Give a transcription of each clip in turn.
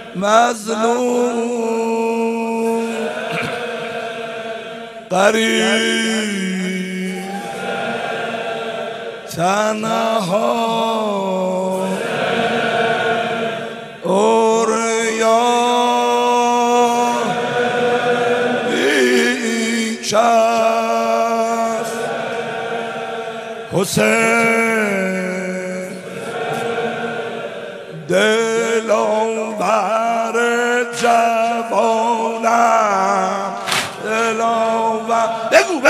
مظلوم غریب تنها اوریا بیکس حسین دلاور جوانم دلاور بگو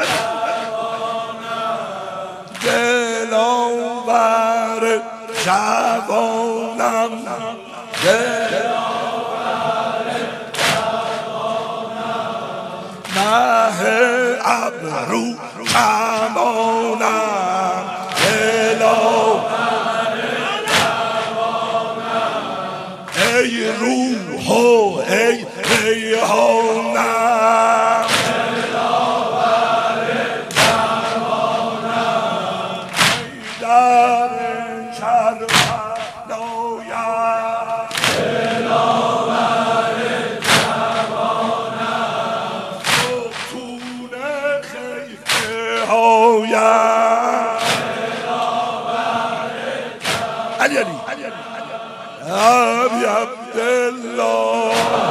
دلاور جوانم مه ابرو کمانم دلاور جوانم ای روح و ای ریحانم دلاور جوانم در کربلایم دلاور جوانم ستون خیمه هایم دلاور جوانم علی ابی عبدالله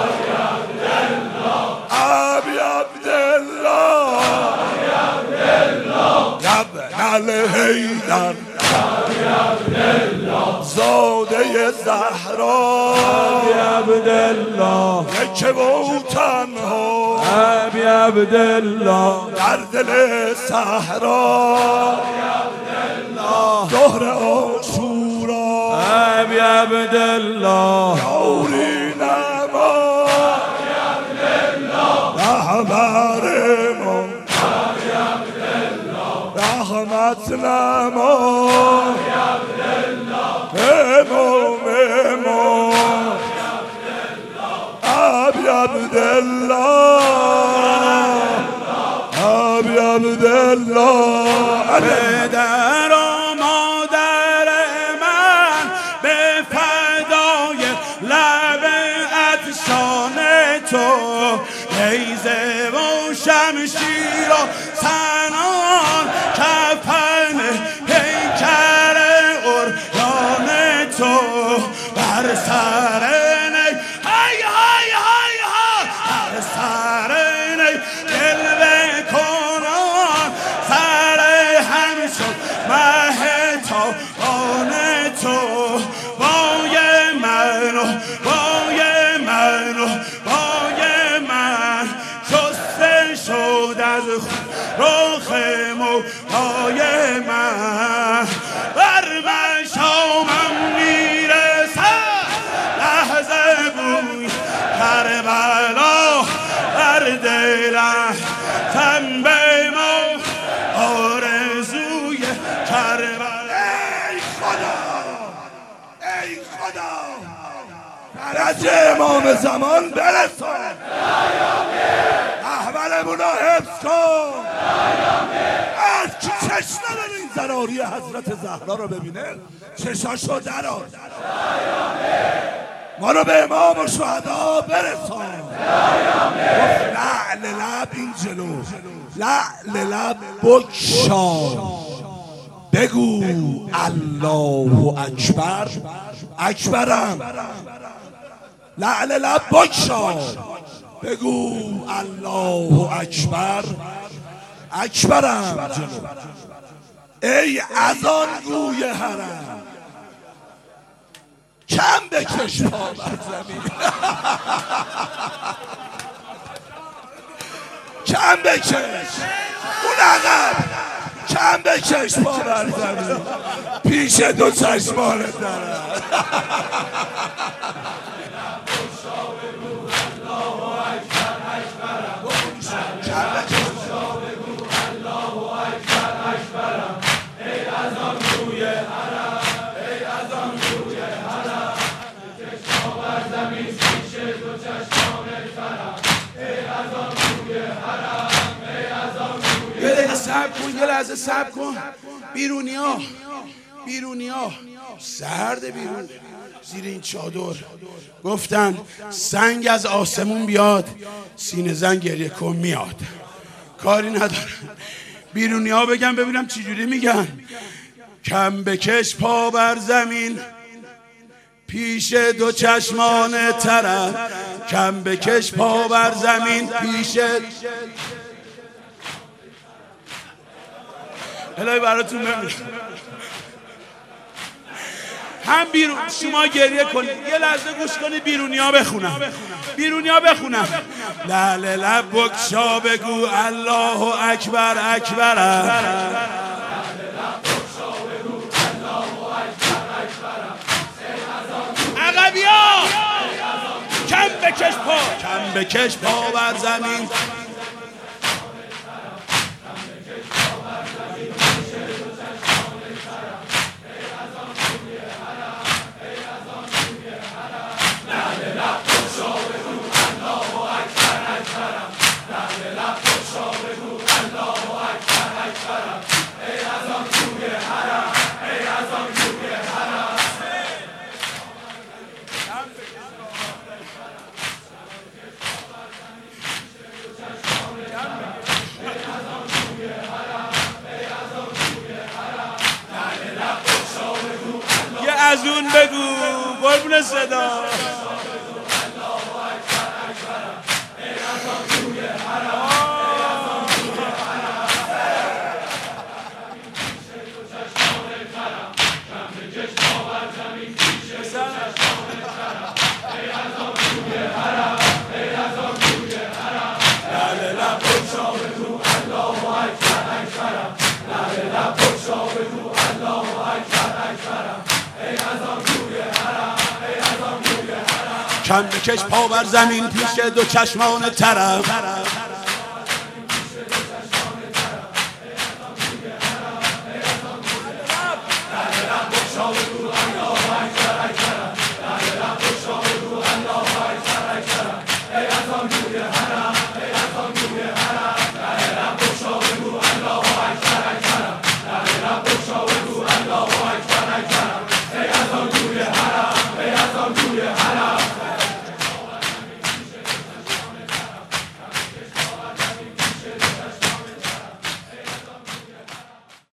ابی عبدالله ابن الحیدر زاده زهرا ابی عبدالله یکی و تنها ابی عبدالله در دل صحرا ابی عبدالله ظهر عاشورا ابی عبدالله نوری نما ابی عبدالله رهبر ما ابی عبدالله رحمت نما ابی عبدالله امام ابی عبدالله ابی عبدالله پدر و مادر من به فدای لب عطشان تو نیزه و شمشیر و سنان کفن پیکر عریان تو بر سر نی های های های های بر سر نی دل بکنان سر هم شد مه تابان تو بای من و بای من و بای من شسته شد از رخ موهای من بر مشامم میرسد لحظه بوی کربلا بر دلم تنبه ما آرزوی کربلا ای خدا ای خدا فرج امام زمان برسان احوالمون رو حفظ کن از کی چشم نداره این ضراری حضرت زهرا رو ببینه چشاشو درار ما رو به امام و شهدا برسان لعل لب این جلو لعل لب بکشا بگو الله اکبر اکبرم لعل لب بکشا بگو الله اکبر اکبرم جلو ای اذان گوی حرم کم بکش پا بر زمین کم بکش اون عقب کم بکش پا بر زمین پیش دو چشمانت دارم یه لحظه صبر کن بیرونی ها سرد بیرون زیر این چادر. گفتن سنگ از آسمون بیاد، سینه زن گریه کن میاد. کاری ندارن بیرونی ها بگن ببینم چی جوری میگن. کم بکش پا بر زمین پیش دو چشمان طرف، کم بکش پا بر زمین پیش. الهی براتون بمیرم. هم بیرون شما گریه کنید، یه لحظه گوش کنید بیرونی ها بخونم. بیرونی ها بخونم. لعل لب بکشا بگو الله اکبر اکبر. عقبیا کم بکش پا بر زمین. از اون بگو قربون صدا. کم بکش پا بر زمین پیش دو چشمان طرف.